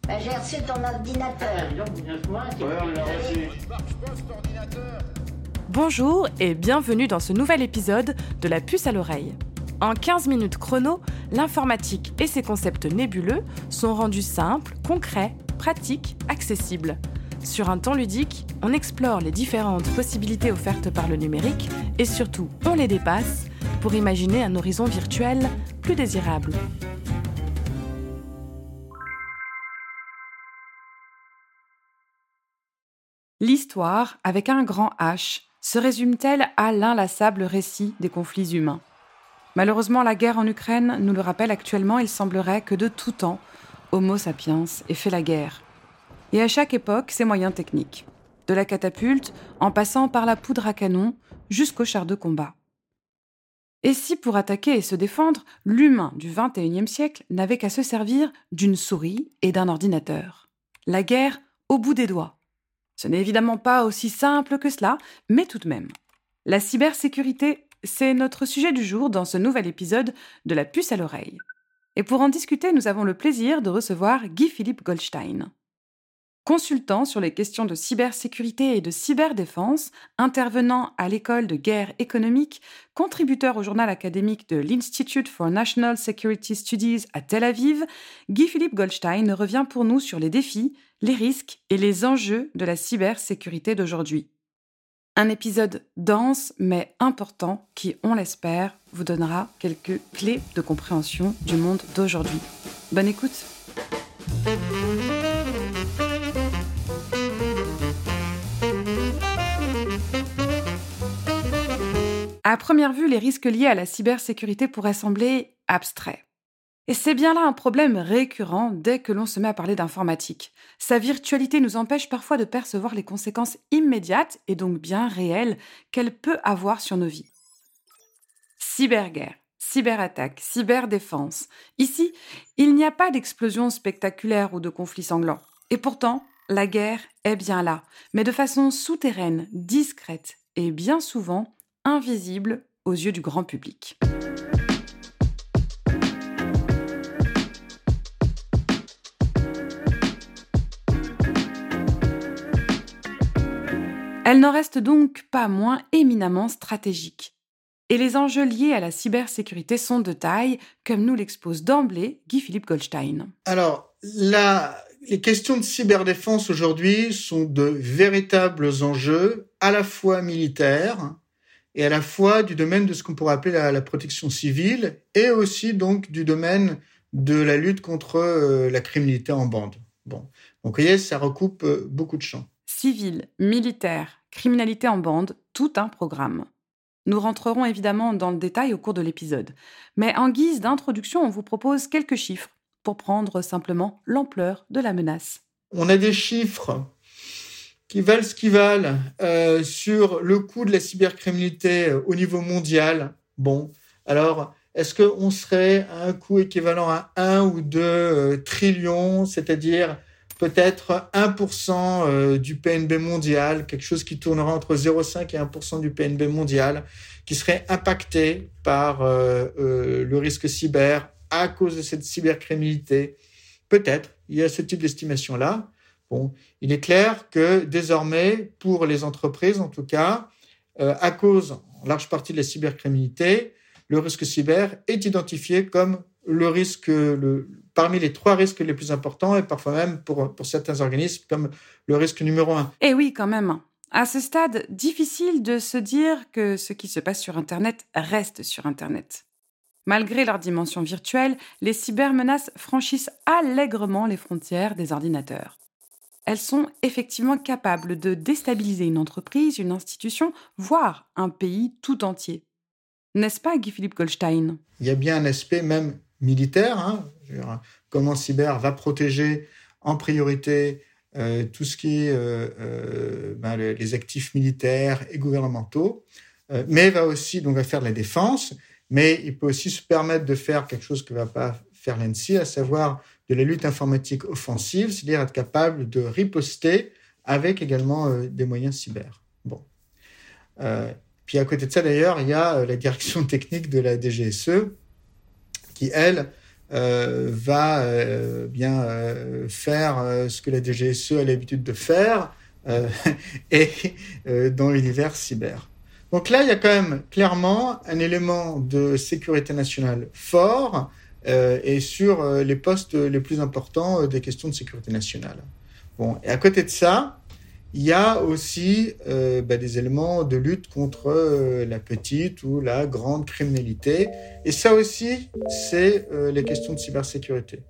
J'ai reçu ton ordinateur. On l'a reçu. Bonjour et bienvenue dans ce nouvel épisode de La puce à l'oreille. En 15 minutes chrono, l'informatique et ses concepts nébuleux sont rendus simples, concrets, pratiques, accessibles. Sur un temps ludique, on explore les différentes possibilités offertes par le numérique et surtout, on les dépasse pour imaginer un horizon virtuel plus désirable. L'histoire, avec un grand H, se résume-t-elle à l'inlassable récit des conflits humains ? Malheureusement, la guerre en Ukraine nous le rappelle actuellement, il semblerait que de tout temps, Homo sapiens ait fait la guerre. Et à chaque époque, ses moyens techniques. De la catapulte, en passant par la poudre à canon, jusqu'au char de combat. Et si, pour attaquer et se défendre, l'humain du XXIe siècle n'avait qu'à se servir d'une souris et d'un ordinateur ? La guerre au bout des doigts. Ce n'est évidemment pas aussi simple que cela, mais tout de même. La cybersécurité, c'est notre sujet du jour dans ce nouvel épisode de La puce à l'oreille. Et pour en discuter, nous avons le plaisir de recevoir Guy-Philippe Goldstein. Consultant sur les questions de cybersécurité et de cyberdéfense, intervenant à l'école de guerre économique, contributeur au journal académique de l'Institute for National Security Studies à Tel Aviv, Guy-Philippe Goldstein revient pour nous sur les défis, les risques et les enjeux de la cybersécurité d'aujourd'hui. Un épisode dense mais important qui, on l'espère, vous donnera quelques clés de compréhension du monde d'aujourd'hui. Bonne écoute! À première vue, les risques liés à la cybersécurité pourraient sembler abstraits. Et c'est bien là un problème récurrent dès que l'on se met à parler d'informatique. Sa virtualité nous empêche parfois de percevoir les conséquences immédiates et donc bien réelles qu'elle peut avoir sur nos vies. Cyberguerre, cyberattaque, cyberdéfense. Ici, il n'y a pas d'explosion spectaculaire ou de conflit sanglant. Et pourtant, la guerre est bien là, mais de façon souterraine, discrète et bien souvent invisible aux yeux du grand public. Elle n'en reste donc pas moins éminemment stratégique. Et les enjeux liés à la cybersécurité sont de taille, comme nous l'expose d'emblée Guy-Philippe Goldstein. Alors, les questions de cyberdéfense aujourd'hui sont de véritables enjeux, à la fois militaires et à la fois du domaine de ce qu'on pourrait appeler la protection civile et aussi donc du domaine de la lutte contre la criminalité en bande. Bon. Donc, vous voyez, ça recoupe beaucoup de champs. Civil, militaire, criminalité en bande, tout un programme. Nous rentrerons évidemment dans le détail au cours de l'épisode. Mais en guise d'introduction, on vous propose quelques chiffres pour prendre simplement l'ampleur de la menace. On a des chiffres qui valent ce qu'ils valent sur le coût de la cybercriminalité au niveau mondial. Bon, alors, est-ce qu'on serait à un coût équivalent à 1 ou 2 trillions, c'est-à-dire peut-être 1% du PNB mondial, quelque chose qui tournera entre 0,5 et 1% du PNB mondial, qui serait impacté par le risque cyber à cause de cette cybercriminalité? Peut-être, il y a ce type d'estimation-là. Bon, il est clair que désormais, pour les entreprises en tout cas, à cause en large partie de la cybercriminalité, le risque cyber est identifié comme le risque, parmi les 3 risques les plus importants et parfois même pour certains organismes comme le risque numéro 1. Et oui, quand même. À ce stade, difficile de se dire que ce qui se passe sur Internet reste sur Internet. Malgré leur dimension virtuelle, les cybermenaces franchissent allègrement les frontières des ordinateurs. Elles sont effectivement capables de déstabiliser une entreprise, une institution, voire un pays tout entier. N'est-ce pas, Guy-Philippe Goldstein ? Il y a bien un aspect même militaire. Comment cyber va protéger en priorité tout ce qui est les actifs militaires et gouvernementaux, mais va aussi donc va faire de la défense, mais il peut aussi se permettre de faire quelque chose que ne va pas faire l'ANSSI, à savoir de la lutte informatique offensive, c'est-à-dire être capable de riposter avec également des moyens cyber. Bon. Puis à côté de ça, d'ailleurs, il y a la direction technique de la DGSE qui, elle, va faire ce que la DGSE a l'habitude de faire et dans l'univers cyber. Donc là, il y a quand même clairement un élément de sécurité nationale fort et sur les postes les plus importants des questions de sécurité nationale. Bon, et à côté de ça, il y a aussi des éléments de lutte contre la petite ou la grande criminalité. Et ça aussi, c'est les questions de cybersécurité.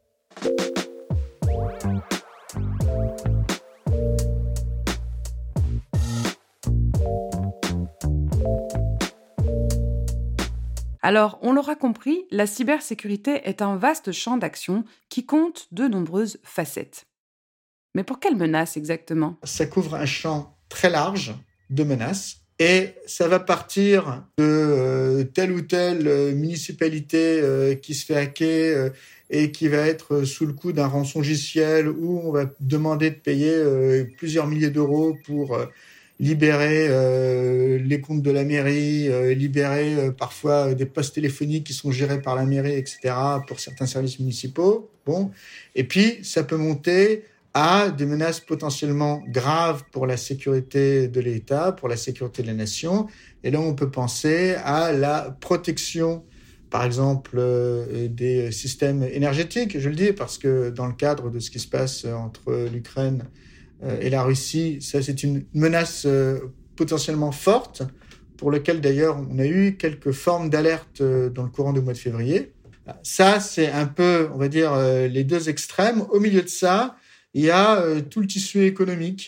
Alors, on l'aura compris, la cybersécurité est un vaste champ d'action qui compte de nombreuses facettes. Mais pour quelles menaces exactement ? Ça couvre un champ très large de menaces et ça va partir de telle ou telle municipalité qui se fait hacker et qui va être sous le coup d'un rançongiciel où on va demander de payer plusieurs milliers d'euros pour libérer les comptes de la mairie, libérer parfois des postes téléphoniques qui sont gérés par la mairie, etc., pour certains services municipaux. Bon. Et puis, ça peut monter à des menaces potentiellement graves pour la sécurité de l'État, pour la sécurité de la nation. Et là, on peut penser à la protection, par exemple, des systèmes énergétiques, je le dis, parce que dans le cadre de ce qui se passe entre l'Ukraine et la Russie, ça c'est une menace potentiellement forte, pour laquelle d'ailleurs on a eu quelques formes d'alerte dans le courant du mois de février. Ça, c'est un peu, on va dire, les deux extrêmes. Au milieu de ça, il y a tout le tissu économique,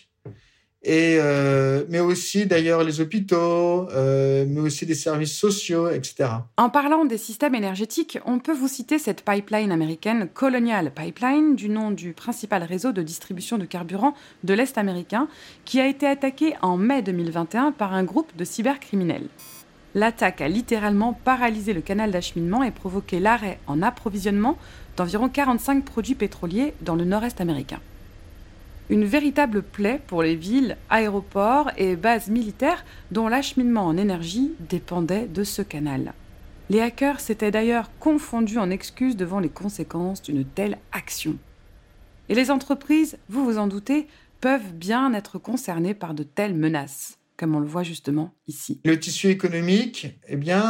mais aussi d'ailleurs les hôpitaux, mais aussi des services sociaux, etc. En parlant des systèmes énergétiques, on peut vous citer cette pipeline américaine Colonial Pipeline, du nom du principal réseau de distribution de carburant de l'Est américain, qui a été attaqué en mai 2021 par un groupe de cybercriminels. L'attaque a littéralement paralysé le canal d'acheminement et provoqué l'arrêt en approvisionnement d'environ 45 produits pétroliers dans le nord-est américain. Une véritable plaie pour les villes, aéroports et bases militaires dont l'acheminement en énergie dépendait de ce canal. Les hackers s'étaient d'ailleurs confondus en excuses devant les conséquences d'une telle action. Et les entreprises, vous vous en doutez, peuvent bien être concernées par de telles menaces, comme on le voit justement ici. Le tissu économique,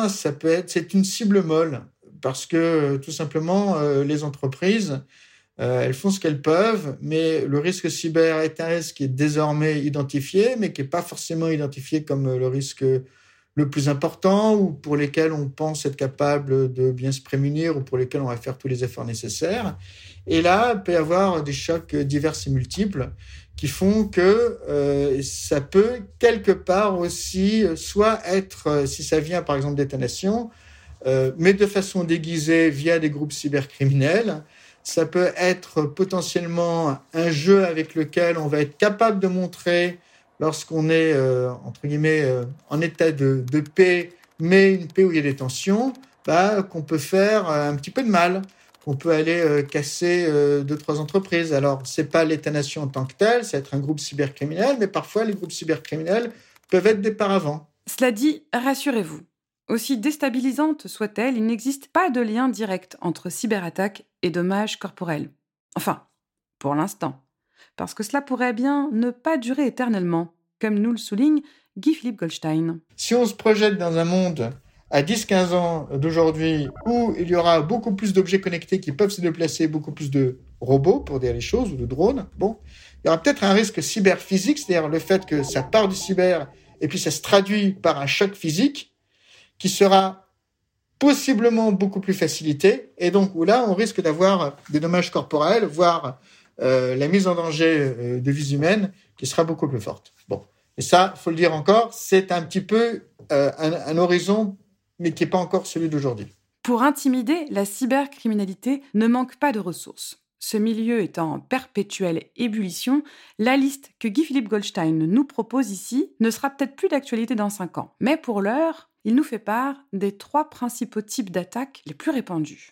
c'est une cible molle, parce que tout simplement, les entreprises, elles font ce qu'elles peuvent, mais le risque cyber est un risque qui est désormais identifié, mais qui n'est pas forcément identifié comme le risque le plus important ou pour lesquels on pense être capable de bien se prémunir ou pour lesquels on va faire tous les efforts nécessaires. Et là, il peut y avoir des chocs divers et multiples qui font que ça peut quelque part aussi soit être, si ça vient par exemple d'États nations, mais de façon déguisée via des groupes cybercriminels. Ça peut être potentiellement un jeu avec lequel on va être capable de montrer, lorsqu'on est, entre guillemets, en état de paix, mais une paix où il y a des tensions, qu'on peut faire un petit peu de mal, qu'on peut aller casser 2-3 entreprises. Alors, ce n'est pas l'État-nation en tant que tel, ça va être un groupe cybercriminel, mais parfois, les groupes cybercriminels peuvent être des paravents. Cela dit, rassurez-vous. Aussi déstabilisante soit-elle, il n'existe pas de lien direct entre cyberattaque et dommages corporels. Enfin, pour l'instant. Parce que cela pourrait bien ne pas durer éternellement, comme nous le souligne Guy-Philippe Goldstein. Si on se projette dans un monde à 10-15 ans d'aujourd'hui où il y aura beaucoup plus d'objets connectés qui peuvent se déplacer, beaucoup plus de robots, pour dire les choses, ou de drones, il y aura peut-être un risque cyberphysique, c'est-à-dire le fait que ça part du cyber et puis ça se traduit par un choc physique, qui sera possiblement beaucoup plus facilité, et donc où là, on risque d'avoir des dommages corporels, voire la mise en danger de vies humaines, qui sera beaucoup plus forte. Bon, et ça, il faut le dire encore, c'est un petit peu un horizon, mais qui n'est pas encore celui d'aujourd'hui. Pour intimider, la cybercriminalité ne manque pas de ressources. Ce milieu étant en perpétuelle ébullition, la liste que Guy-Philippe Goldstein nous propose ici ne sera peut-être plus d'actualité dans 5 ans. Mais pour l'heure, il nous fait part des 3 principaux types d'attaques les plus répandus.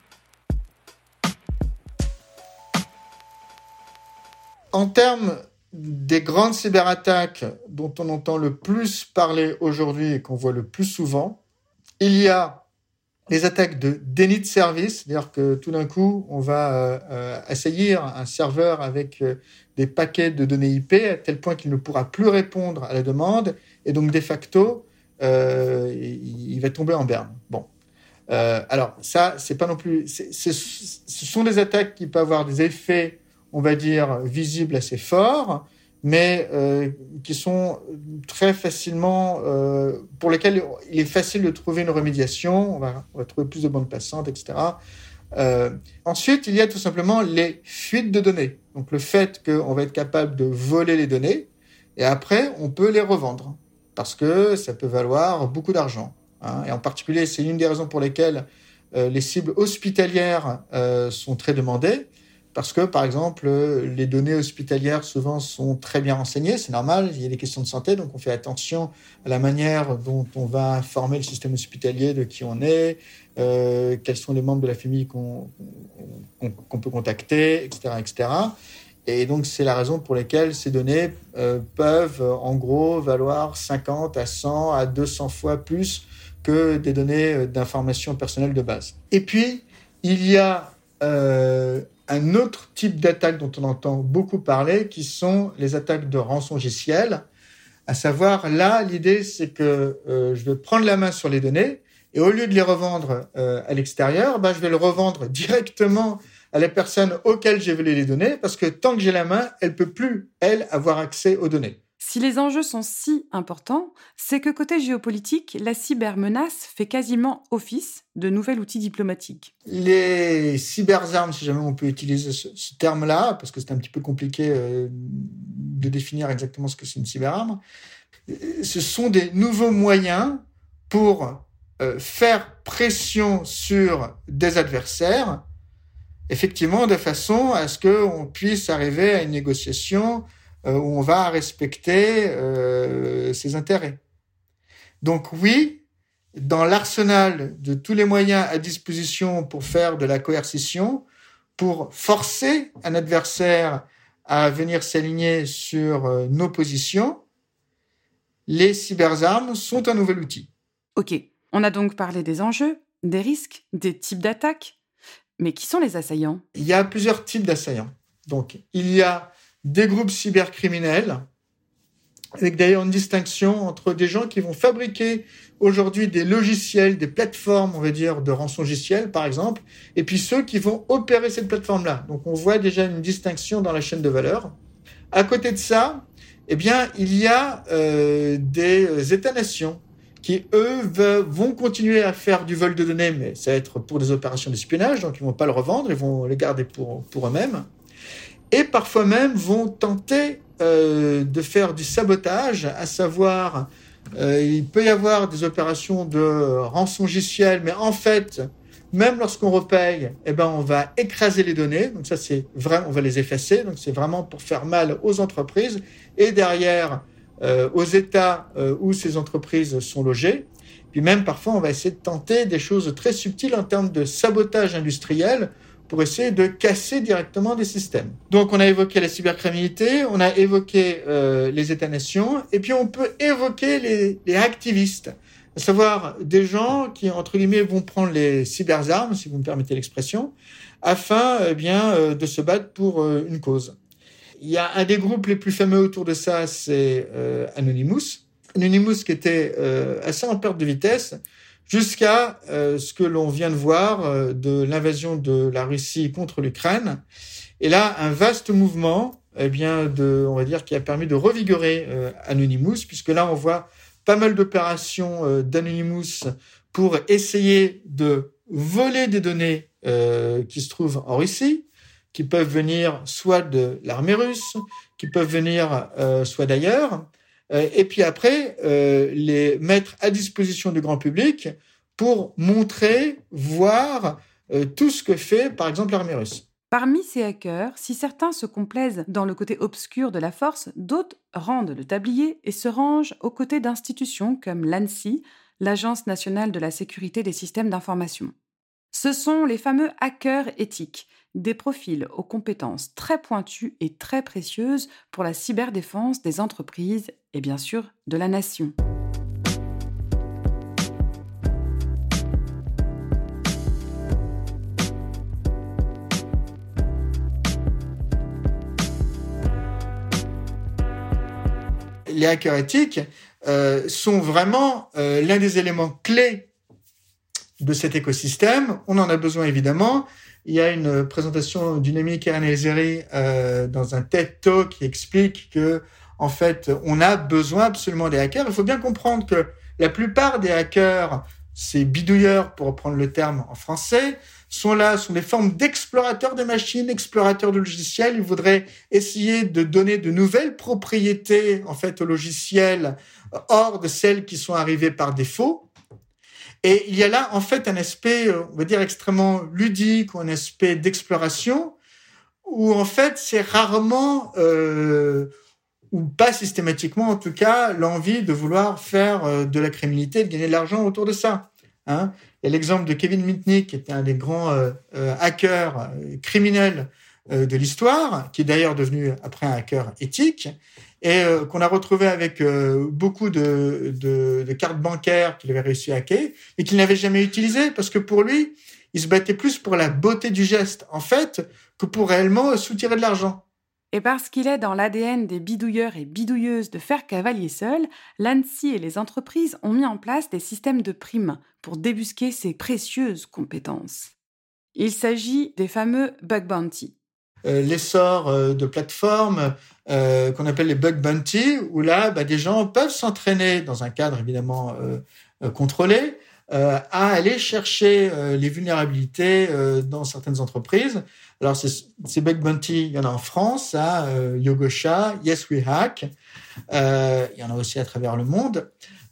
En termes des grandes cyberattaques dont on entend le plus parler aujourd'hui et qu'on voit le plus souvent, il y a les attaques de déni de service, c'est-à-dire que tout d'un coup, on va assaillir un serveur avec des paquets de données IP à tel point qu'il ne pourra plus répondre à la demande, et donc de facto, il va tomber en berne. Bon. Alors ça, c'est pas non plus. Ce sont des attaques qui peuvent avoir des effets, on va dire, visibles assez forts, mais qui sont très facilement, pour lesquels il est facile de trouver une remédiation. On va trouver plus de bandes passantes, etc. Ensuite, il y a tout simplement les fuites de données. Donc le fait qu'on va être capable de voler les données, et après, on peut les revendre, parce que ça peut valoir beaucoup d'argent. Et en particulier, c'est une des raisons pour lesquelles les cibles hospitalières sont très demandées, parce que, par exemple, les données hospitalières, souvent, sont très bien renseignées. C'est normal, il y a des questions de santé, donc on fait attention à la manière dont on va informer le système hospitalier de qui on est, quels sont les membres de la famille qu'on peut contacter, etc., etc. Et donc, c'est la raison pour laquelle ces données peuvent, en gros, valoir 50 à 100 à 200 fois plus que des données d'information personnelle de base. Et puis, il y a un autre type d'attaque dont on entend beaucoup parler, qui sont les attaques de rançongiciel. À savoir, là, l'idée, c'est que je vais prendre la main sur les données, et au lieu de les revendre à l'extérieur, je vais le revendre directement à la personne auquel j'ai volé les données, parce que tant que j'ai la main, elle peut plus, elle, avoir accès aux données. Si les enjeux sont si importants, c'est que côté géopolitique, la cybermenace fait quasiment office de nouvel outil diplomatique. Les cyberarmes, si jamais on peut utiliser ce terme-là, parce que c'est un petit peu compliqué de définir exactement ce que c'est une cyberarme, ce sont des nouveaux moyens pour faire pression sur des adversaires, effectivement, de façon à ce qu'on puisse arriver à une négociation où on va respecter ses intérêts. Donc oui, dans l'arsenal de tous les moyens à disposition pour faire de la coercition, pour forcer un adversaire à venir s'aligner sur nos positions, les cyberarmes sont un nouvel outil. Ok, on a donc parlé des enjeux, des risques, des types d'attaques. Mais qui sont les assaillants ? Il y a plusieurs types d'assaillants. Donc, il y a des groupes cybercriminels, avec d'ailleurs une distinction entre des gens qui vont fabriquer aujourd'hui des logiciels, des plateformes, on va dire, de rançongiciel, par exemple, et puis ceux qui vont opérer cette plateforme-là. Donc, on voit déjà une distinction dans la chaîne de valeur. À côté de ça, eh bien, il y a des États-nations qui, eux, vont continuer à faire du vol de données, mais ça va être pour des opérations d'espionnage, donc ils ne vont pas le revendre, ils vont les garder pour eux-mêmes. Et parfois même vont tenter de faire du sabotage, à savoir, il peut y avoir des opérations de rançongiciel, mais en fait, même lorsqu'on repaye, on va écraser les données, donc ça c'est vrai, on va les effacer, donc c'est vraiment pour faire mal aux entreprises, et derrière, aux États où ces entreprises sont logées. Puis même parfois, on va essayer de tenter des choses très subtiles en termes de sabotage industriel pour essayer de casser directement des systèmes. Donc, on a évoqué la cybercriminalité, on a évoqué les États-nations, et puis on peut évoquer les activistes, à savoir des gens qui, entre guillemets, vont prendre les cyberarmes, si vous me permettez l'expression, afin de se battre pour une cause. Il y a un des groupes les plus fameux autour de ça, c'est Anonymous. Anonymous qui était assez en perte de vitesse jusqu'à ce que l'on vient de voir de l'invasion de la Russie contre l'Ukraine. Et là, un vaste mouvement, on va dire, qui a permis de revigorer Anonymous, puisque là, on voit pas mal d'opérations d'Anonymous pour essayer de voler des données qui se trouvent en Russie, qui peuvent venir soit de l'armée russe, qui peuvent venir soit d'ailleurs, et puis après, les mettre à disposition du grand public pour montrer, voir tout ce que fait, par exemple, l'armée russe. Parmi ces hackers, si certains se complaisent dans le côté obscur de la force, d'autres rendent le tablier et se rangent aux côtés d'institutions comme l'ANSSI, l'Agence nationale de la sécurité des systèmes d'information. Ce sont les fameux hackers éthiques, des profils aux compétences très pointues et très précieuses pour la cyberdéfense des entreprises et bien sûr de la nation. Les hackers éthiques sont vraiment l'un des éléments clés de cet écosystème. On en a besoin évidemment. Il y a une présentation d'Unemi Karanelzeri dans un TED Talk qui explique que, en fait, on a besoin absolument des hackers. Il faut bien comprendre que la plupart des hackers, ces bidouilleurs, pour reprendre le terme en français, sont des formes d'explorateurs de machines, explorateurs de logiciels. Ils voudraient essayer de donner de nouvelles propriétés, en fait, au logiciel, hors de celles qui sont arrivées par défaut. Et il y a là, en fait, un aspect, on va dire, extrêmement ludique, ou un aspect d'exploration, où, en fait, c'est rarement, ou pas systématiquement, en tout cas, l'envie de vouloir faire de la criminalité, de gagner de l'argent autour de ça. Hein. Il y a l'exemple de Kevin Mitnick, qui était un des grands hackers criminels de l'histoire, qui est d'ailleurs devenu après un hacker éthique, et qu'on a retrouvé avec beaucoup de cartes bancaires qu'il avait réussi à hacker, et qu'il n'avait jamais utilisées, parce que pour lui, il se battait plus pour la beauté du geste, en fait, que pour réellement soutirer de l'argent. Et parce qu'il est dans l'ADN des bidouilleurs et bidouilleuses de faire cavalier seul, l'ANSSI et les entreprises ont mis en place des systèmes de primes pour débusquer ces précieuses compétences. Il s'agit des fameux bug bounty. L'essor de plateformes qu'on appelle les bug bounty, où là, des gens peuvent s'entraîner dans un cadre évidemment contrôlé, à aller chercher les vulnérabilités dans certaines entreprises. Alors, ces bug bounty, il y en a en France, à Yogosha, Yes We Hack. Il y en a aussi à travers le monde.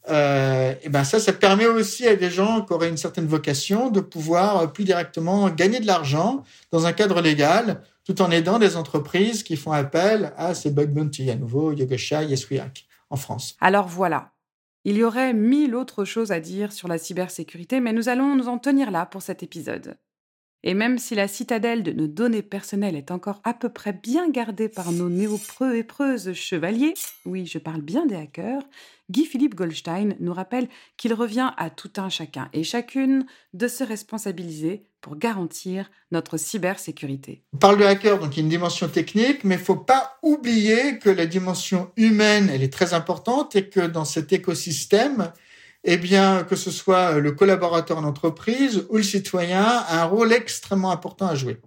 Et ça permet aussi à des gens qui auraient une certaine vocation de pouvoir plus directement gagner de l'argent dans un cadre légal, tout en aidant des entreprises qui font appel à ces bug bounty. À nouveau, Yogosha, Yes We Hack, en France. Alors voilà. Il y aurait 1000 autres choses à dire sur la cybersécurité, mais nous allons nous en tenir là pour cet épisode. Et même si la citadelle de nos données personnelles est encore à peu près bien gardée par nos néo-preux et preuses chevaliers, oui, je parle bien des hackers, Guy-Philippe Goldstein nous rappelle qu'il revient à tout un chacun et chacune de se responsabiliser pour garantir notre cybersécurité. On parle de hackers, donc il y a une dimension technique, mais il ne faut pas oublier que la dimension humaine, elle est très importante et que dans cet écosystème, que ce soit le collaborateur en entreprise ou le citoyen, a un rôle extrêmement important à jouer.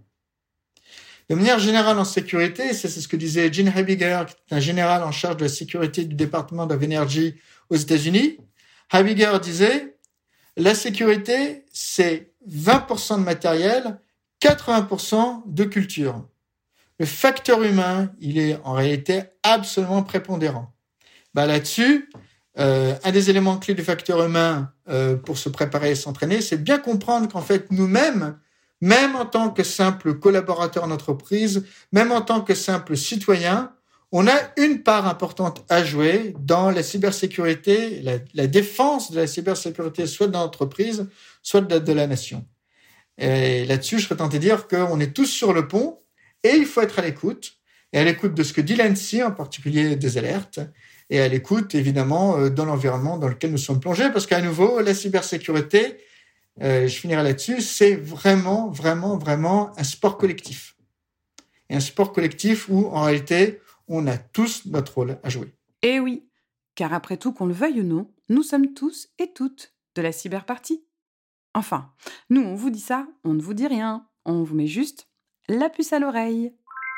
De manière générale en sécurité, c'est ce que disait Gene Habiger, qui est un général en charge de la sécurité du département of Energy aux États-Unis. Habiger disait, la sécurité, c'est 20% de matériel, 80% de culture. Le facteur humain, il est en réalité absolument prépondérant. Là-dessus, un des éléments clés du facteur humain pour se préparer et s'entraîner, c'est bien comprendre qu'en fait, nous-mêmes, même en tant que simple collaborateur en entreprise, même en tant que simple citoyen, on a une part importante à jouer dans la cybersécurité, la défense de la cybersécurité, soit de l'entreprise, soit de la nation. Et là-dessus, je serais tenté de dire qu'on est tous sur le pont et il faut être à l'écoute. Et à l'écoute de ce que dit l'ANSSI, en particulier des alertes, et à l'écoute, évidemment, dans l'environnement dans lequel nous sommes plongés, parce qu'à nouveau, la cybersécurité, je finirai là-dessus, c'est vraiment, vraiment, vraiment un sport collectif. Et un sport collectif où, en réalité, on a tous notre rôle à jouer. Eh oui, car après tout, qu'on le veuille ou non, nous sommes tous et toutes de la cyberpartie. Enfin, nous, on vous dit ça, on ne vous dit rien. On vous met juste la puce à l'oreille.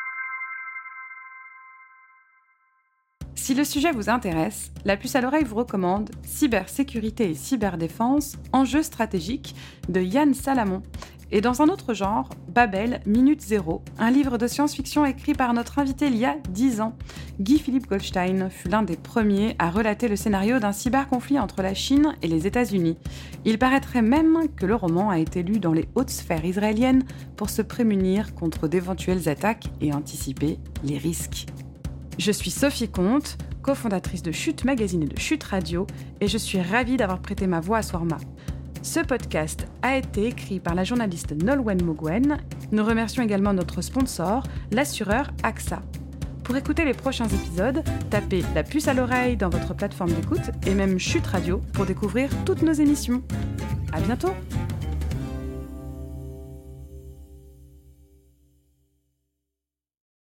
Si le sujet vous intéresse, La puce à l'oreille vous recommande Cybersécurité et cyberdéfense, enjeux stratégiques de Yann Salamon. Et dans un autre genre, Babel, Minute Zéro, un livre de science-fiction écrit par notre invité il y a 10 ans. Guy-Philippe Goldstein fut l'un des premiers à relater le scénario d'un cyberconflit entre la Chine et les États-Unis. Il paraîtrait même que le roman a été lu dans les hautes sphères israéliennes pour se prémunir contre d'éventuelles attaques et anticiper les risques. Je suis Sophie Comte, cofondatrice de Chute Magazine et de Chute Radio, et je suis ravie d'avoir prêté ma voix à Swarma. Ce podcast a été écrit par la journaliste Nolwenn Mogwen. Nous remercions également notre sponsor, l'assureur AXA. Pour écouter les prochains épisodes, tapez la puce à l'oreille dans votre plateforme d'écoute et même Chute Radio pour découvrir toutes nos émissions. À bientôt!